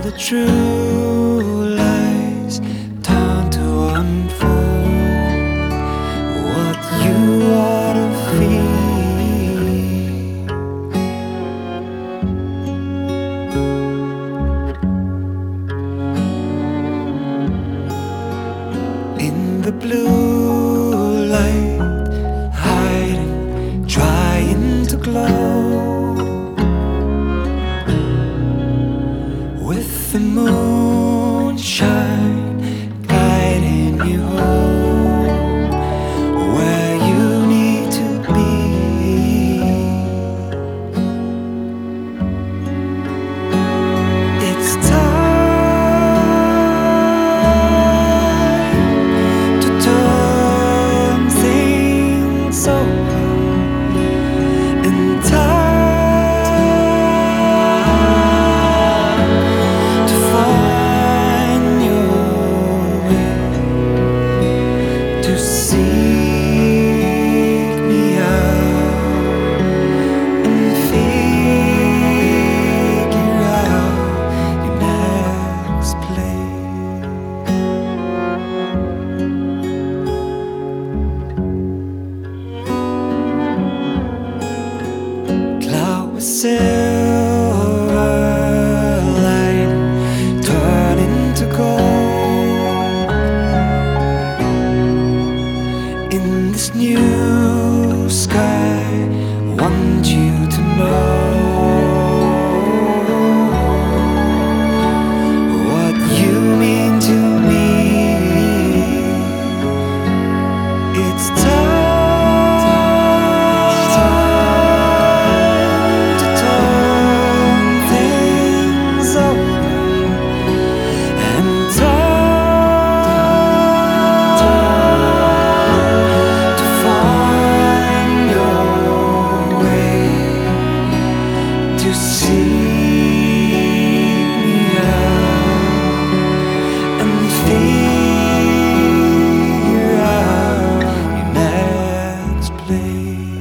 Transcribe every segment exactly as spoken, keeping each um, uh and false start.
the true lies time to unfold what you ought to feel. In the blue light, hiding, trying to glow, with the moonshine guiding you home where you need to be. It's time to turn things over, and time to find your way, to seek me out and figure out your next play. Cloud with silver light turning to gold in this new sky. Want you to know what you mean to me. It's time to turn things over, and time to find your way, to seek me out and figure out your next play.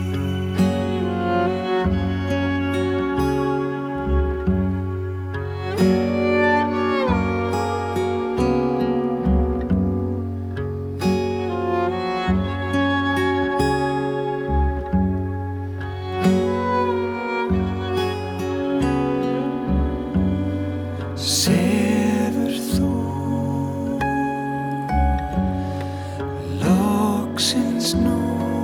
Sefur þú loksins nú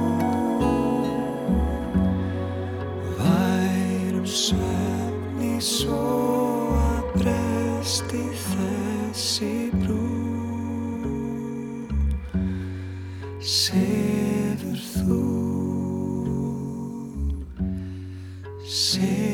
værum svefni svo að bresti þessi brú. Sefur þú, sefur